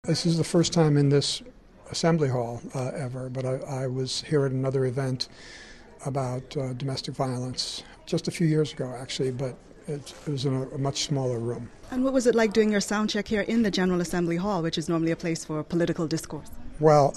This is the first time in this assembly hall ever, but I was here at another event about domestic violence just a few years ago, actually, but it was in a much smaller room. And what was it like doing your sound check here in the General Assembly Hall, which is normally a place for political discourse? Well,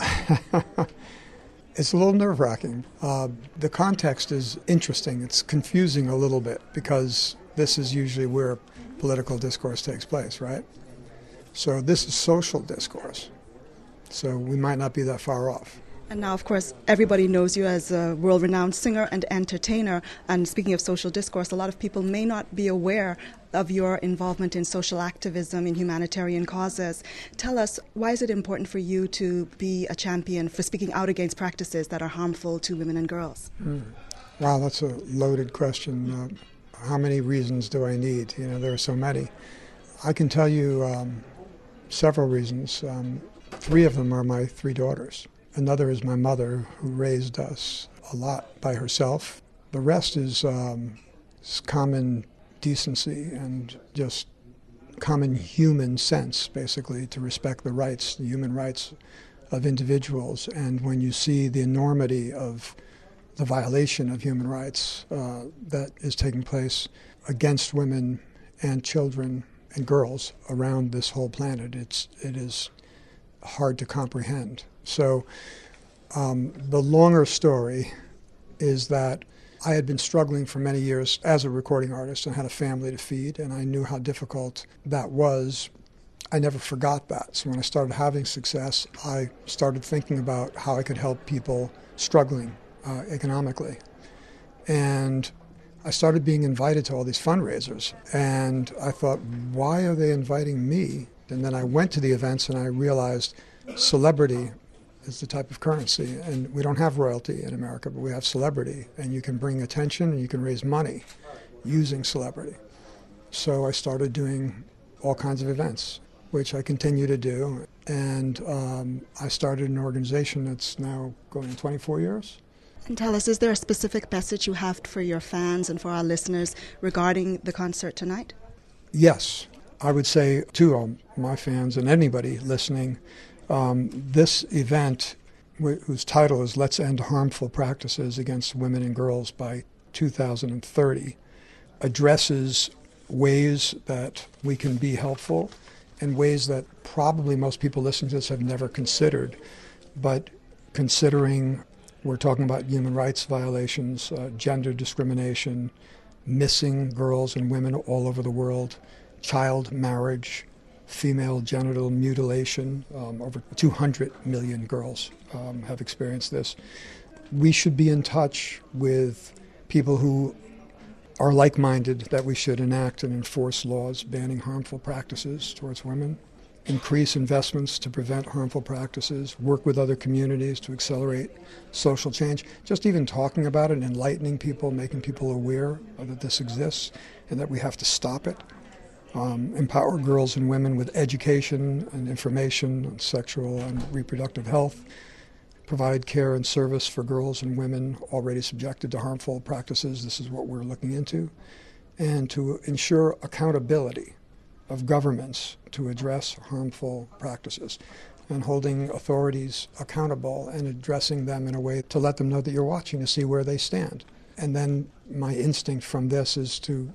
it's a little nerve-wracking. The context is interesting. It's confusing a little bit because this is usually where political discourse takes place, right? So this is social discourse. So we might not be that far off. And now, of course, everybody knows you as a world-renowned singer and entertainer. And speaking of social discourse, a lot of people may not be aware of your involvement in social activism, in humanitarian causes. Tell us, why is it important for you to be a champion for speaking out against practices that are harmful to women and girls? Wow, that's a loaded question. How many reasons do I need? You know, there are so many. I can tell you several reasons. Three of them are my three daughters. Another is my mother, who raised us a lot by herself. The rest is common decency and just common human sense, basically, to respect the rights, the human rights of individuals. And when you see the enormity of the violation of human rights that is taking place against women and children and girls around this whole planet, it is hard to comprehend. So the longer story is that I had been struggling for many years as a recording artist and had a family to feed, and I knew how difficult that was. I never forgot that. So when I started having success, I started thinking about how I could help people struggling economically. And I started being invited to all these fundraisers, and I thought, why are they inviting me? And then I went to the events and I realized celebrity is the type of currency, and we don't have royalty in America, but we have celebrity, and you can bring attention and you can raise money using celebrity. So I started doing all kinds of events, which I continue to do, and I started an organization that's now going on 24 years. And tell us, is there a specific message you have for your fans and for our listeners regarding the concert tonight? Yes. I would say to my fans and anybody listening, this event, whose title is Let's End Harmful Practices Against Women and Girls by 2030, addresses ways that we can be helpful and ways that probably most people listening to this have never considered. But considering we're talking about human rights violations, gender discrimination, missing girls and women all over the world, child marriage, female genital mutilation. Over 200 million girls have experienced this. We should be in touch with people who are like-minded, that we should enact and enforce laws banning harmful practices towards women, increase investments to prevent harmful practices, work with other communities to accelerate social change. Just even talking about it, enlightening people, making people aware that this exists and that we have to stop it. Empower girls and women with education and information on sexual and reproductive health, provide care and service for girls and women already subjected to harmful practices. This is what we're looking into. And to ensure accountability of governments to address harmful practices and holding authorities accountable and addressing them in a way to let them know that you're watching to see where they stand. And then my instinct from this is to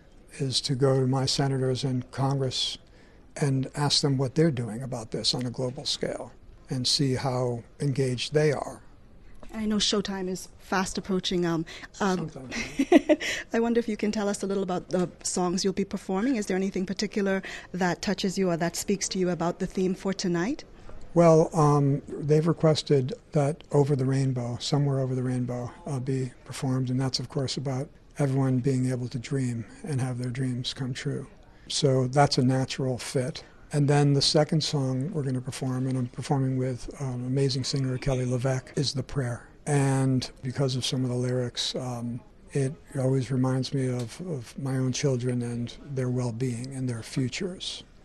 go to my senators and Congress and ask them what they're doing about this on a global scale and see how engaged they are. I know showtime is fast approaching. I wonder if you can tell us a little about the songs you'll be performing. Is there anything particular that touches you or that speaks to you about the theme for tonight? Well, they've requested that Over the Rainbow, Somewhere Over the Rainbow, be performed, and that's, of course, about everyone being able to dream and have their dreams come true. So that's a natural fit. And then the second song we're going to perform, and I'm performing with an amazing singer, Kelly LeVeque, is The Prayer. And because of some of the lyrics, it always reminds me of my own children and their well-being and their futures.